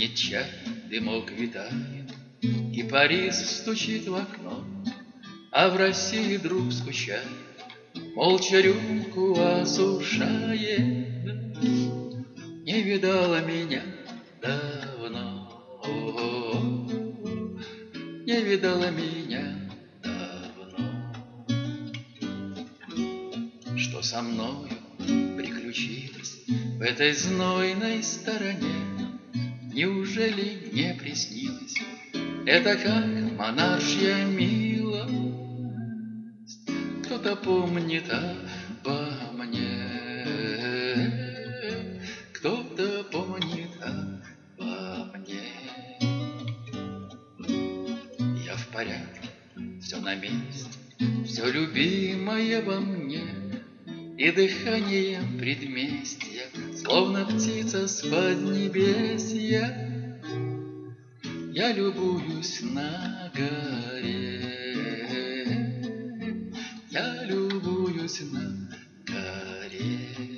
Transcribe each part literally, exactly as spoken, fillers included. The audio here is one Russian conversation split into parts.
Стынет чай, дымок витает, и Парис стучит в окно, а в России друг скучает, молча рюмку осушает. Не видала меня давно, не видала меня давно. Что со мною приключилось в этой знойной стороне? Неужели не приснилось это как монаршья милость? Кто-то помнит обо мне, кто-то помнит обо мне. Я в порядке, все на месте, все любимое во мне, и дыханием предместья, словно птица с поднебесья, я любуюсь на горе, я любуюсь на горе.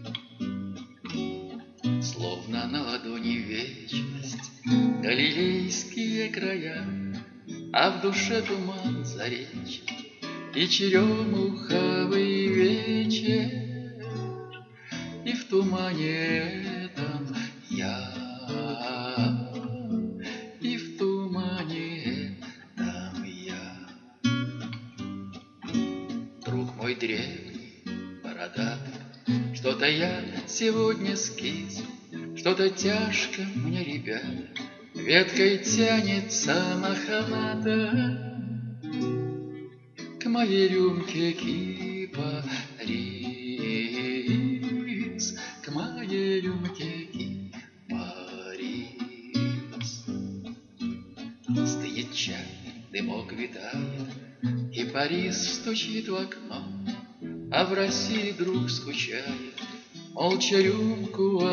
Словно на ладони вечность, галилейские края, а в душе туман заречья и черемуховый вечер, и в тумане этом я, и в тумане этом я. Друг мой древний, бородатый, что-то я сегодня скис, что-то тяжко мне, ребят, веткой тянется мохната к моей рюмке кипарис, к моей рюмке кипарис. Стынет чай, дымок витает, и Парис стучит в окно, а в России друг скучает, молча рюмку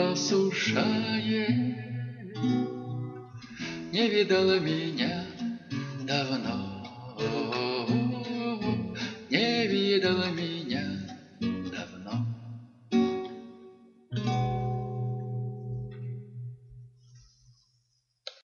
осушает. Не видала меня давно,